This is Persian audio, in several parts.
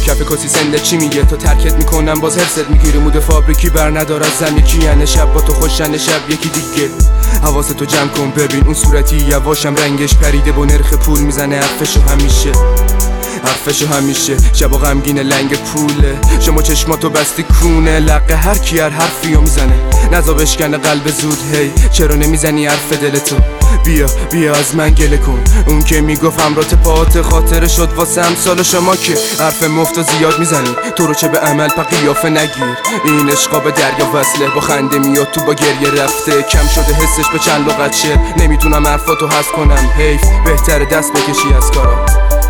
کف کسی سنده چی میگه تو ترکت میکنم باز حرست میگیری مود فابریکی بر ندارد زن یکی یعنی شب با تو خوشن شب یکی دیگه حواستو جمع کن ببین اون صورتی یواشم رنگش پریده با نرخ پول میزنه حرفشو همیشه شبا غمگین لنگ پوله شما چشماتو بستی کونه لقه هر کی هر حرفیو میزنه نزا بشکنه قلب زود هی چرا نمیزنی حرف دلتو بیا از من گله کن اون که میگفت همرات پات خاطر شد واسه امثال شما که حرف مفت و زیاد میزنی تو رو چه به عمل پا قیافه نگیر این عشقا به دریا وصله با خنده میاد تو با گریه رفته کم شده حسش به چند لغت شه نمیتونم حرفاتو حذف کنم حیف بهتره دست بکشی از کارا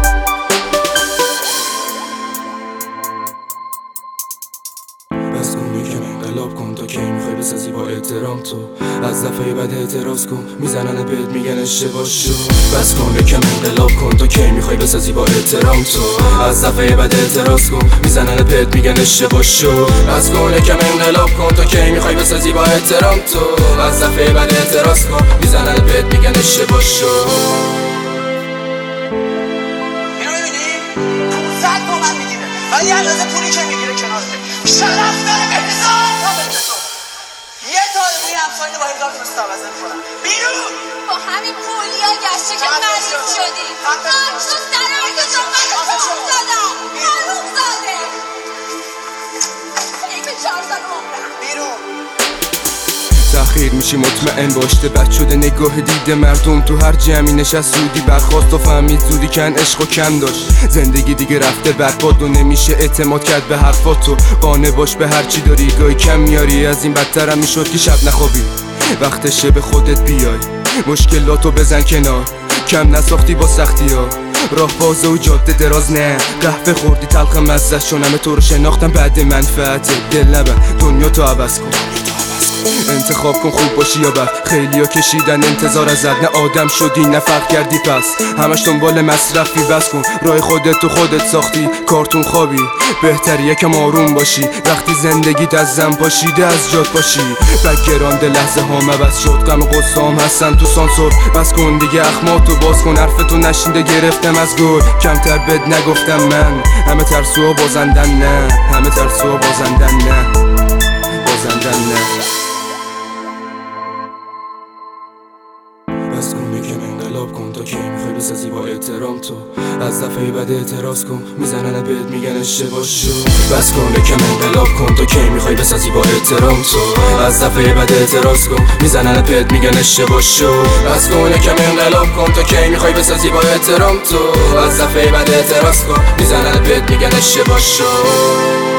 بس کن یکم انقلاب کن تا کی میخوای بسازی با احترام تو از دفعه بعد اعتراض کن میزنن بهت میگن اشتباه شو بس کن یکم انقلاب کن تا کی میخوای بسازی با احترام تو از دفعه بعد اعتراض کن میزنن بهت میگن اشتباه شو بس کن یکم انقلاب کن تا کی میخوای بسازی با احترام تو از دفعه بعد اعتراض کن میزنن بهت میگن اشتباه شو ولی اندازه پولی که میگیره کنارته شرف داره به هزار تا به تو یه تاره روی همسایه با 1000 تا مستوزه میکنم بیرون با همین پولیا گشته که مریض شدی تو سرم که جمعت خوب دادم حروم زاده این به 4 سال عمرم بیرون تأخیر میشی مطمئن باشته بد شده نگاه دیده مردم تو هر جمعی نشست زودی برخواست و فهمید زودی کن عشق و کم داشت زندگی دیگه رفته برباد و نمیشه اعتماد کرد به حرفاتو قانع باش به هر چی داری گاهی کم میاری از این بدترم میشد که شب نخوابی وقتشه به خودت بیای مشکلاتو بزن کنار کم نساختی با سختی ها راه بازه و جاده دراز نه قهوه خوردی تلخ مزه شونم تو رو شناختم بعد منفعت دل نبند دنیا تو عوض کن انتخاب کن خوب باشی یا بد خیلیا کشیدن انتظار ازت نه آدم شدی نه فرق کردی پس همش دنبال مصرفی بس کن راه خودت تو خودت ساختی کارتون خوابی بهتر یکم آروم باشی وقتی زندگیت از زن پاشیده از جات باشی بگراند لحظه ها مبس شد غم قصه هم هستن تو سانسور بس کن دیگه اخماتو باز کن حرفتو نشنیده گرفتم از گل کمتر بد نگفتم من همه ترسوها بازندن نه همه ترسوها بازندن نه بازندن نه بس کن یکم انقلاب کن تا کی میخوای بسازی با احترام تو از دفعه بعد اعتراض کن میزنن بهت میگن اشتباه شو بس کن یکم انقلاب کن تا کی میخوای بسازی با احترام تو از دفعه بعد اعتراض کن میزنن بهت میگن اشتباه شو بس کن یکم انقلاب کن تا کی میخوای بسازی با احترام تو از دفعه بعد اعتراض کن میزنن بهت میگن اشتباه شو